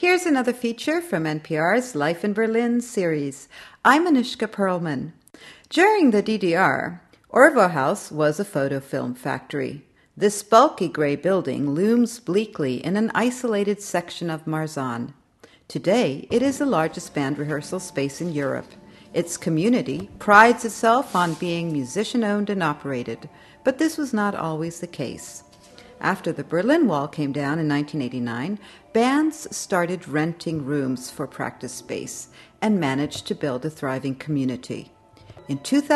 Here's another feature from NPR's Life in Berlin series. I'm Anushka Perlman. During the DDR, Orvo House was a photo film factory. This bulky gray building looms bleakly in an isolated section of Marzahn. Today, it is the largest band rehearsal space in Europe. Its community prides itself on being musician-owned and operated, but this was not always the case. After the Berlin Wall came down in 1989, bands started renting rooms for practice space and managed to build a thriving community. In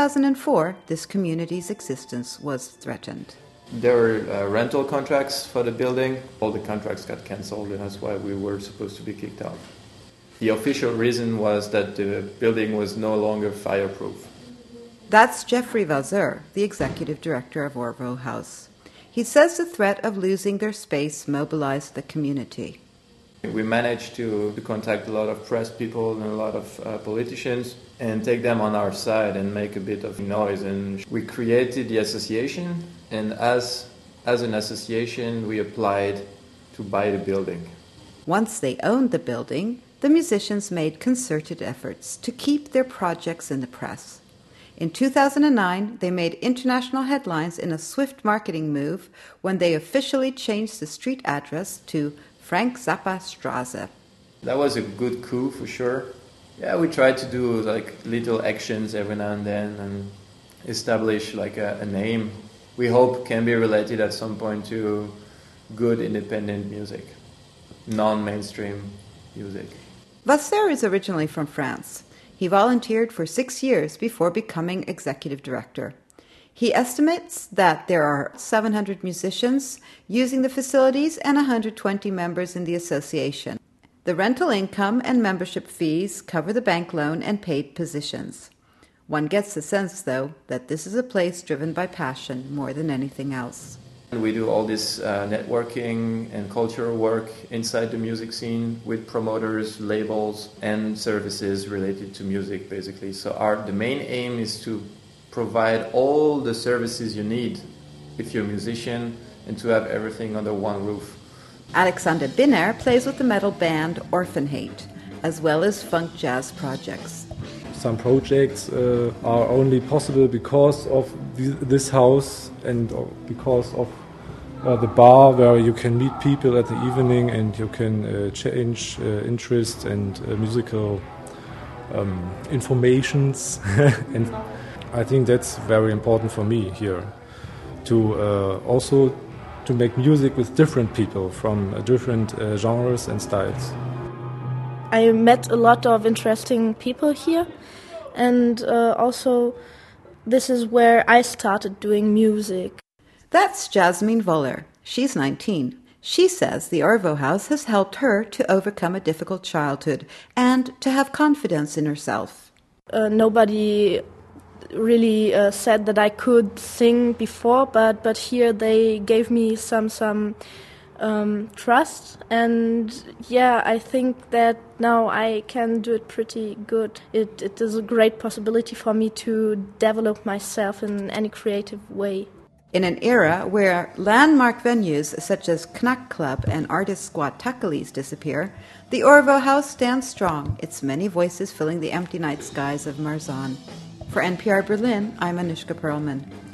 2004, this community's existence was threatened. There were rental contracts for the building. All the contracts got cancelled, and that's why we were supposed to be kicked out. The official reason was that the building was no longer fireproof. That's Jeffrey Valzer, the executive director of Orvo House. He says the threat of losing their space mobilized the community. We managed to contact a lot of press people and a lot of politicians and take them on our side and make a bit of noise. And we created the association, and as an association, we applied to buy the building. Once they owned the building, the musicians made concerted efforts to keep their projects in the press. In 2009, they made international headlines in a swift marketing move when they officially changed the street address to Frank Zappa Straße. That was a good coup for sure. Yeah, we tried to do like little actions every now and then and establish like a name we hope can be related at some point to good independent music, non-mainstream music. Valzer is originally from France. He volunteered for 6 years before becoming executive director. He estimates that there are 700 musicians using the facilities and 120 members in the association. The rental income and membership fees cover the bank loan and paid positions. One gets the sense, though, that this is a place driven by passion more than anything else. We do all this networking and cultural work inside the music scene with promoters, labels, and services related to music, basically. So the main aim is to provide all the services you need if you're a musician and to have everything under one roof. Alexander Binner plays with the metal band Orphan Hate, as well as funk jazz projects. Some projects are only possible because of this house and because of the bar where you can meet people at the evening and you can change interest and musical informations. And I think that's very important for me here to also to make music with different people from different genres and styles. I met a lot of interesting people here, and also this is where I started doing music. That's Jasmine Voller. She's 19. She says the Orvo House has helped her to overcome a difficult childhood and to have confidence in herself. Nobody really said that I could sing before, but here they gave me some trust, and yeah, I think that now I can do it pretty good. It is a great possibility for me to develop myself in any creative way. In an era where landmark venues such as Knack Club and Artist Squad Takelis disappear, the Orvo House stands strong, its many voices filling the empty night skies of Marzahn. For NPR Berlin, I'm Anushka Perlman.